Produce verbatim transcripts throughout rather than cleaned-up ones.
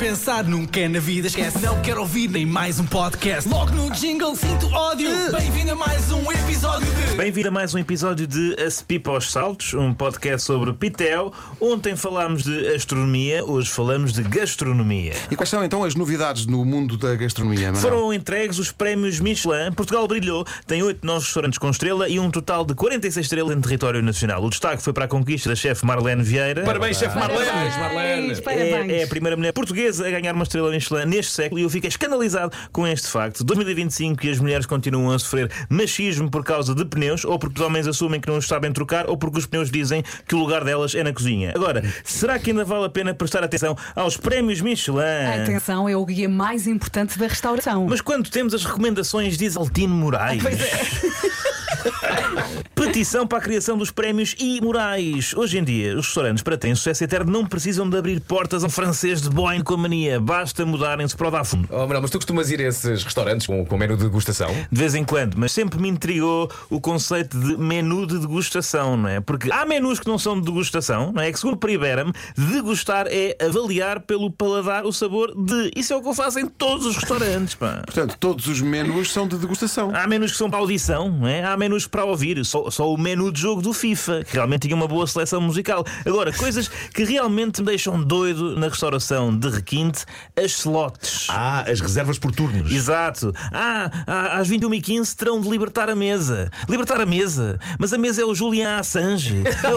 pensar nunca é na vida, esquece. Não quero ouvir nem mais um podcast. Logo no jingle sinto ódio. Bem-vindo a mais um episódio de... Bem-vindo a mais um episódio de A Pipa aos Saltos, um podcast sobre Pitel. Ontem falámos de astronomia, hoje falamos de gastronomia. E quais são então as novidades no mundo da gastronomia, Manuel? Foram entregues os prémios Michelin. Portugal brilhou, tem oito novos restaurantes com estrela e um total de quarenta e seis estrelas em território nacional. O destaque foi para a conquista da chefe Marlene Vieira. Parabéns, chefe Marlene! Parabéns, parabéns. É, é a primeira mulher portuguesa a ganhar uma estrela Michelin neste século e eu fiquei escandalizado com este facto. dois mil e vinte e cinco e as mulheres continuam a sofrer machismo por causa de pneus, ou porque os homens assumem que não os sabem trocar, ou porque os pneus dizem que o lugar delas é na cozinha. Agora, será que ainda vale a pena prestar atenção aos prémios Michelin? Atenção, é o guia mais importante da restauração. Mas quando temos as recomendações de Isaltino Moraes? Pois é. Petição para a criação dos prémios imorais. Hoje em dia, os restaurantes, para terem sucesso eterno, não precisam de abrir portas a um francês de Boeing com a mania. Basta mudarem-se para o dar fundo. Oh, Manuel, mas tu costumas ir a esses restaurantes com, com menu de degustação? De vez em quando, mas sempre me intrigou o conceito de menu de degustação, não é? Porque há menus que não são de degustação, não é? Que segundo Peribera-me, degustar é avaliar pelo paladar o sabor de. Isso é o que eu faço em todos os restaurantes, pá. Portanto, todos os menus são de degustação. Há menus que são para audição, não é? Há menus para ouvir. Só, só o menu de jogo do FIFA, que realmente tinha uma boa seleção musical. Agora, coisas que realmente me deixam doido na restauração de requinte: as slots. Ah, as reservas por turnos. Exato. Ah, ah, às vinte e uma e quinze terão de libertar a mesa. Libertar a mesa? Mas a mesa é o Julian Assange.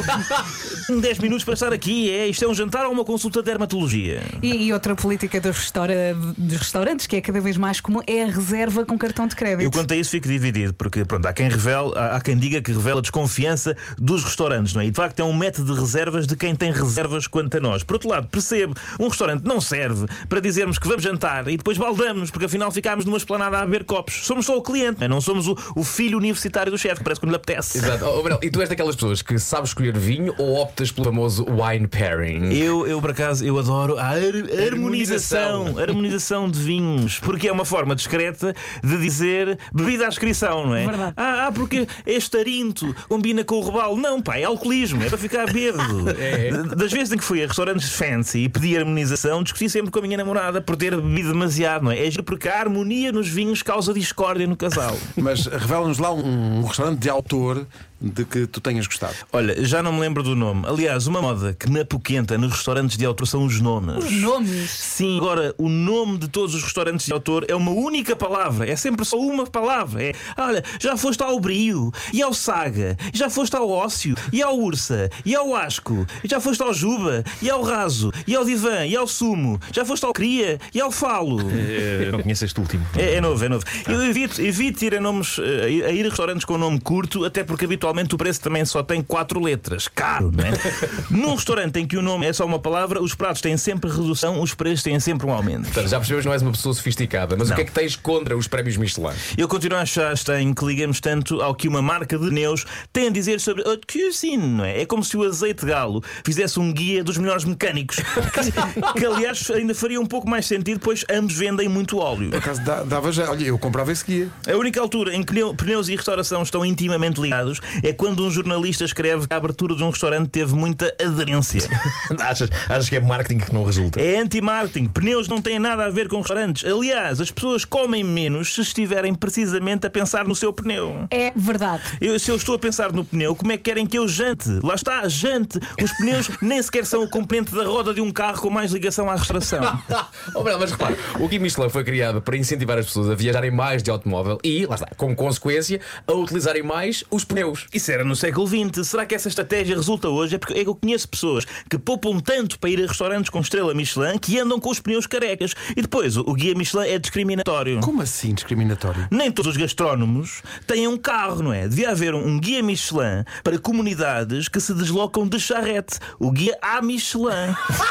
Eu... dez minutos para estar aqui, é? Isto é um jantar ou uma consulta de dermatologia? E, e outra política dos, restaura... dos restaurantes, que é cada vez mais comum, é a reserva com cartão de crédito. Eu quanto a isso fico dividido, porque pronto, há quem revele, há, há quem diga que revela desconfiança dos restaurantes, não é? E de facto é um método de reservas de quem tem reservas quanto a nós. Por outro lado, percebo, um restaurante não serve para dizermos que vamos jantar e depois baldamos, porque afinal ficámos numa esplanada a beber copos. Somos só o cliente, não é? Não somos o, o filho universitário do chefe, que parece quando lhe apetece. Exato. Oh, Manuel, e tu és daquelas pessoas que sabes escolher vinho ou optas pelo famoso wine pairing? Eu, eu por acaso, eu adoro a har- harmonização, harmonização de vinhos, porque é uma forma discreta de dizer bebida à inscrição, não é? Verdade. Ah, ah, porque este tarinto combina com o robalo. Não, pá, é alcoolismo, é para ficar bêbado. É. Das vezes em que fui a restaurantes fancy e pedi harmonização, discuti sempre com a minha namorada por ter bebido demasiado, não é? É giro porque a harmonia nos vinhos causa discórdia no casal. Mas revela-nos lá um, um restaurante de autor de que tu tenhas gostado. Olha, já não me lembro do nome. Aliás, uma moda que me apoquenta nos restaurantes de autor são os nomes. Os nomes? Sim, agora o nome de todos os restaurantes de autor é uma única palavra. É sempre só uma palavra. É, olha, já foste ao Brio, e ao Saga, já foste ao Ócio, e ao Ursa, e ao Asco, e já foste ao Juba, e ao Raso, e ao Divã, e ao Sumo, já foste ao Cria, e ao Falo. Eu não conheço este último. É, é novo, é novo. Eu evito, evito ir a nomes, a ir a ir a restaurantes com nome curto, até porque habitualmente o preço também só tem quatro letras. Caro, não é? Num restaurante em que o nome é só uma palavra, os pratos têm sempre redução, os preços têm sempre um aumento. Portanto, já percebes que não és uma pessoa sofisticada, mas Não. o que é que tens contra os prémios Michelin? Eu continuo a achar estranho que liguemos tanto ao que uma marca de pneus tem a dizer sobre a cuisine, não é? É como se o azeite de galo fizesse um guia dos melhores mecânicos. Que, que aliás ainda faria um pouco mais sentido, pois ambos vendem muito óleo. Por acaso dá- dava já. Olha, eu comprava esse guia. A única altura em que pneu- pneus e restauração estão intimamente ligados é quando um jornalista escreve que a abertura de um restaurante teve muita aderência. achas, achas que é marketing que não resulta? É anti-marketing. Pneus não têm nada a ver com restaurantes. Aliás, as pessoas comem menos se estiverem precisamente a pensar no seu pneu. É verdade. Eu, se eu estou a pensar no pneu, como é que querem que eu jante? Lá está, jante. Os pneus nem sequer são o componente da roda de um carro com mais ligação à restauração. Oh, Manuel, mas repara, o Guia Michelin foi criado para incentivar as pessoas a viajarem mais de automóvel e, lá está, com consequência, a utilizarem mais os pneus. Isso era no século vinte. Será que essa estratégia resulta hoje? É porque eu conheço pessoas que poupam tanto para ir a restaurantes com estrela Michelin que andam com os pneus carecas. E depois, o guia Michelin é discriminatório. Como assim discriminatório? Nem todos os gastrónomos têm um carro, não é? Devia haver um guia Michelin para comunidades que se deslocam de charrete. O guia A Michelin.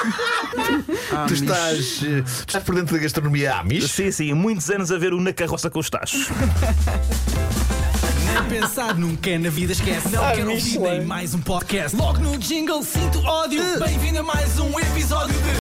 Ah, Tu estás, eh, tu estás por dentro da gastronomia Amish? Sim, sim, muitos anos a ver o Na Carroça com os Tachos. Nem pensar nunca é na vida, esquece. Não quero ouvir nem mais um podcast. Logo no jingle sinto ódio. Bem-vindo a mais um episódio de...